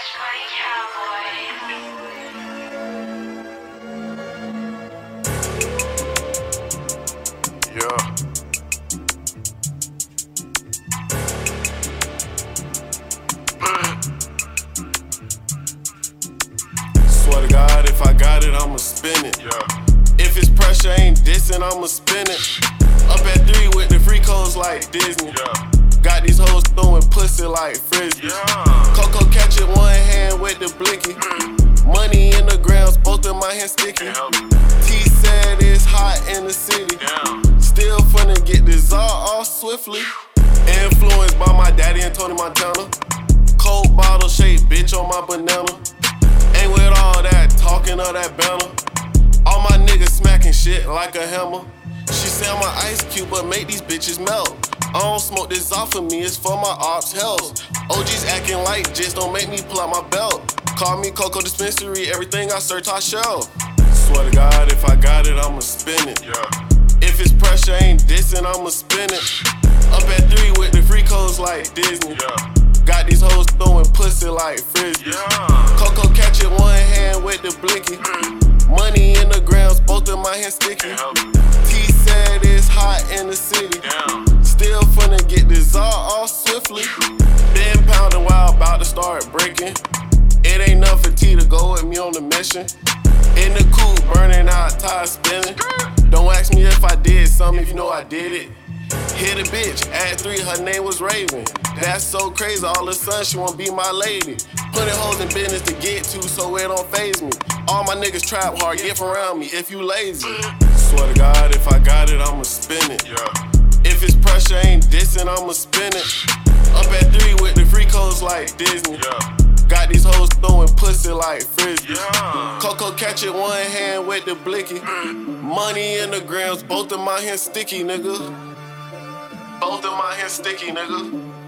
Cash Money Cowboy. Yeah. Swear to God, if I got it, I'ma spin it. Yeah. If it's pressure, ain't dissing, I'ma spin it. Up at 3 with the free codes like Disney. Yeah. Got these hoes throwing pussy like frisbee. Yeah. Coco catch it one hand with the blicky. Money in the grounds, both of my hands sticky. T said it's hot in the city. Still finna get this all off swiftly. Influenced by my daddy and Tony Montana. Cold bottle shaped bitch on my banana. Ain't with all that talking of that banner. All my niggas smacking shit like a hammer. She say I'm an ice cube, but make these bitches melt. I don't smoke this off of me, it's for my ops' health. OGs acting like just don't make me pull out my belt. Call me Coco Dispensary, everything I search I shell. Swear to God, if I got it, I'ma spin it. Yeah. If it's pressure, ain't dissing, I'ma spin it. Up at 3 with the free codes like Disney. Yeah. Got these hoes throwing pussy like frisbee. Yeah. Coco catch it one hand with the blicky. Money in the grounds, both of my hands sticky. T said it's hot in the city. Still finna get this all off swiftly. Been pounding while about to start breaking. It ain't enough for T to go with me on the mission. In the coupe, burning out, tires spinning. Don't ask me if I did something if you know I did it. Hit a bitch, at 3, her name was Raven. That's so crazy, all of a sudden she wanna be my lady. Putting hoes in business to get to, so it don't faze me. All my niggas trap hard, get from around me if you lazy. Swear to God, if I got it, I'ma spin it. Yeah. If it's pressure, ain't dissing, I'ma spin it. Up at 3 with the free codes like Disney. Yeah. Got these hoes throwing pussy like frisbee. Yeah. Coco catch it one hand with the blicky. Money in the grams, both of my hands sticky, nigga. Both of my hands sticky, nigga.